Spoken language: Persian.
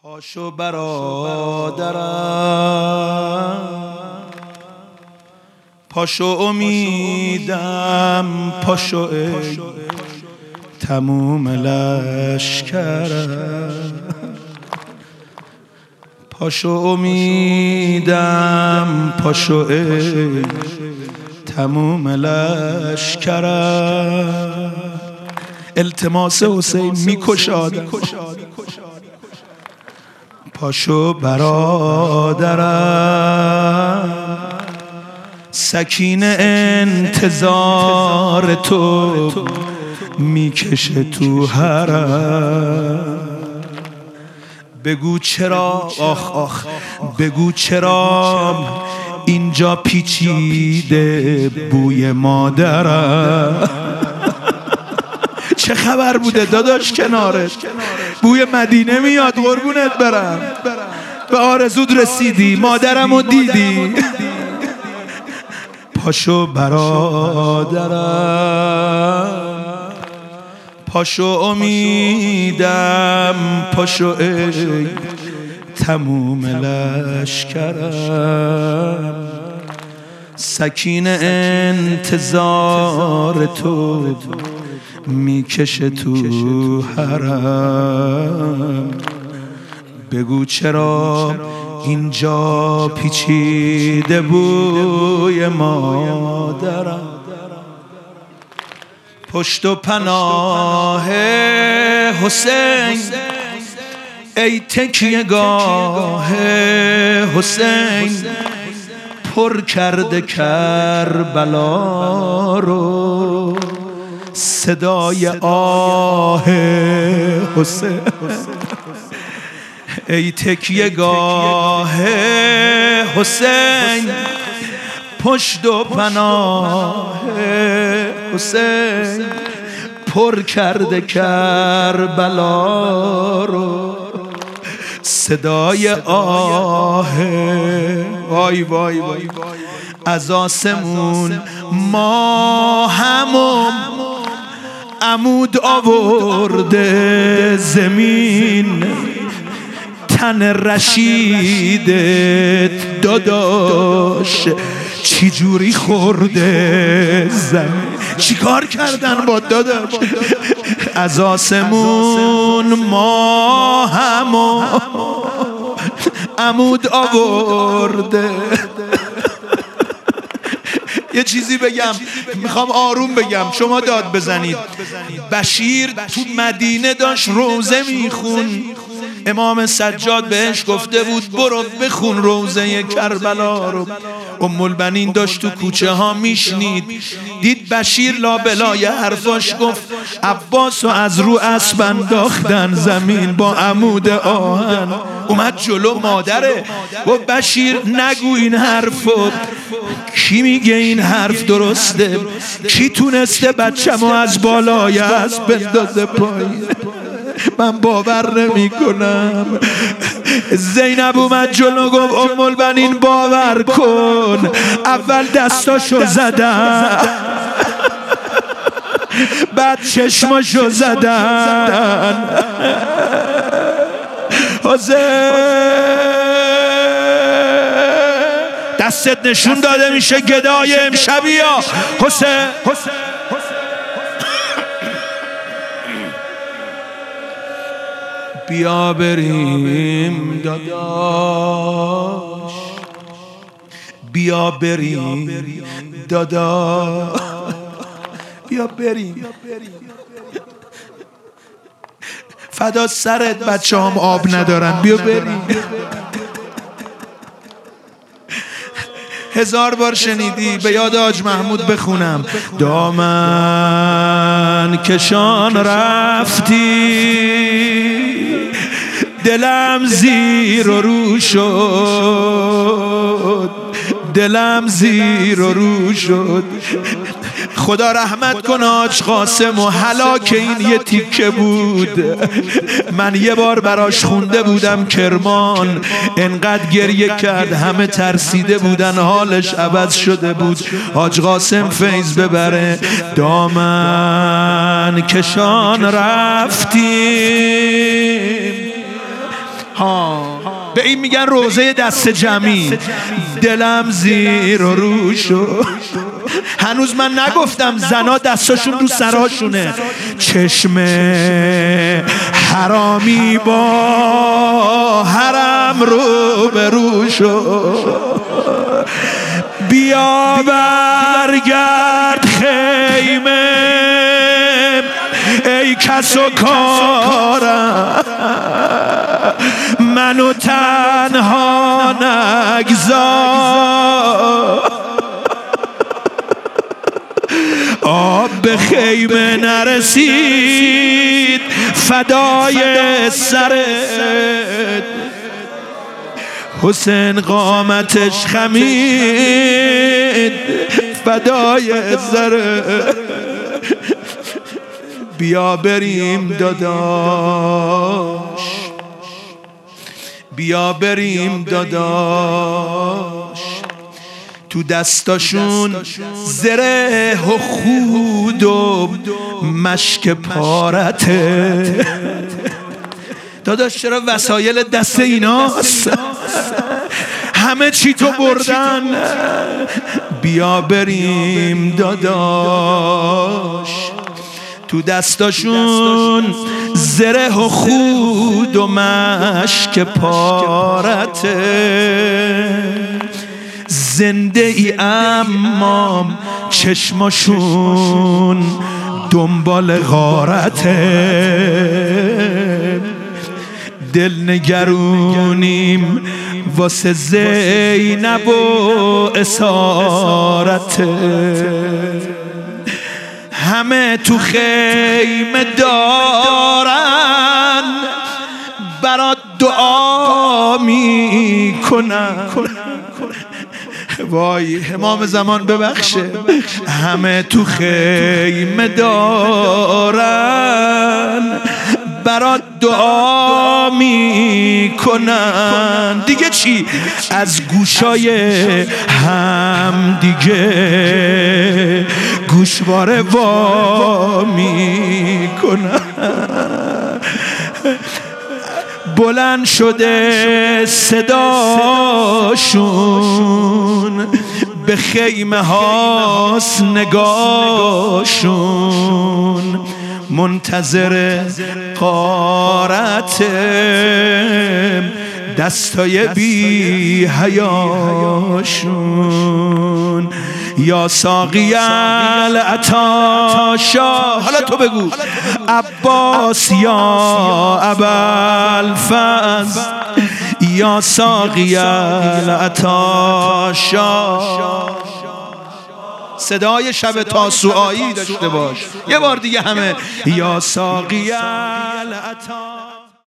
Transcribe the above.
پاشو برادرم، پاشو امیدم، پاشو ای تموم لشکرم، پاشو امیدم، پاشو ای تموم لشکرم. التماس حسین میکشادم، پاشو برادرم، سکینه انتظار تو میکشه تو حرم. بگو چرا آخ آخ، بگو چرا اینجا پیچیده بوی مادرم. چه خبر بوده داداش کنارت؟ بوی مدینه میاد قربونت برم. به آرزود رسیدی، مادرمو دیدی. پاشو برادرم، پاشو امیدم، پاشو ای تموم لشکرم، سکینه انتظار تو میکشه تو حرم. بگو چرا اینجا پیچیده بوی مادرم. پشت و پناه حسین ای تکیه گاه حسین، پر کرده کربلا رو صدای آه حسین. ای تکیه گاه حسین، پشت و پناه حسین، پر کرده کربلا رو صدای آه. وای وای وای، از آسمون ما همم عمود آورده زمین، تن رشیدت داداش چی جوری خورده زمین. چی کار کردن با داداش؟ از آسمون ما همو عمود آورده. یه چیزی بگم، میخوام آروم بگم، شما داد بزنید. بشیر تو مدینه داشت روزه میخون، امام سجاد بهش گفته بود برو بخون روزه کربلا رو. ام البنین داشت تو کوچه ها میشنید، دید بشیر لابلای حرفاش گفت عباس رو از رو اسب انداختن زمین با عمود آهن. اومد جلو مادره گفت بشیر نگو این حرفو، کی میگه این حرف درسته؟ کی تونسته بچه‌مو از بالای اسب بندازه پایین؟ من باور نمی کنم. زینب اومد جلو گفت ام البنین باور کن، اول دستاشو زدن، بعد چشماشو زدن. حسین دستت نشون داده میشه گدای امشبیا. حسین بیا بریم داداش، بیا بریم داداش، بیا بریم. فدا سرت، بچه هم آب ندارن، بیا بریم. 1000 بار شنیدی، به یاد حاج محمود بخونم. دامن کشان رفتی، دلم زیر و رو شد، دلم زیر و رو شد. خدا رحمت کن حاج قاسم و هلاک این یه تیکه بود. من یه بار براش خونده بودم کرمان، انقدر گریه کرد همه ترسیده بودن، حالش عوض شده بود. حاج قاسم فیض ببره. دامن کشان رفتیم، به این میگن روزه دست جمعی. دلم زیر و روشو، هنوز من نگفتم زنا دستاشون رو سراشونه. چشم حرامی با حرم رو به روشو، بیا برگرد خیمه ای کس و کارم، منو تنها نگذار. آب به خیمه نرسید فدای سرت، حسین قامتش خمید فدای سرت. بیا بریم داداش، بیا بریم داداش، تو دستاشون زره و خود و مشک پارته. داداش چرا وسایل دست ایناست؟ همه چی تو بردن. بیا بریم داداش، تو دستاشون زره و خود و مشک پارته. زنده ای اما چشماشون دنبال غارته. دل نگرونیم واسه زینب و اسارته. همه تو خیمه دارن برات دعا میکنن. وای امام زمان ببخشه. همه تو خیمه دارن برات دعا میکنن. دیگه چی؟ از گوشای هم دیگه گوشواره وا میکنن. بلند شده صداشون، به خیمه هاست نگاشون، منتظر غارت دستای بی حیاشون. یا ساقی العطاشا، حالا تو بگو. عباس یا ابوالفضل، یا ساقی العطاشا. صدای شب تاسوعایی داشته باش. یه بار دیگه همه. یا ساقی العطاشا.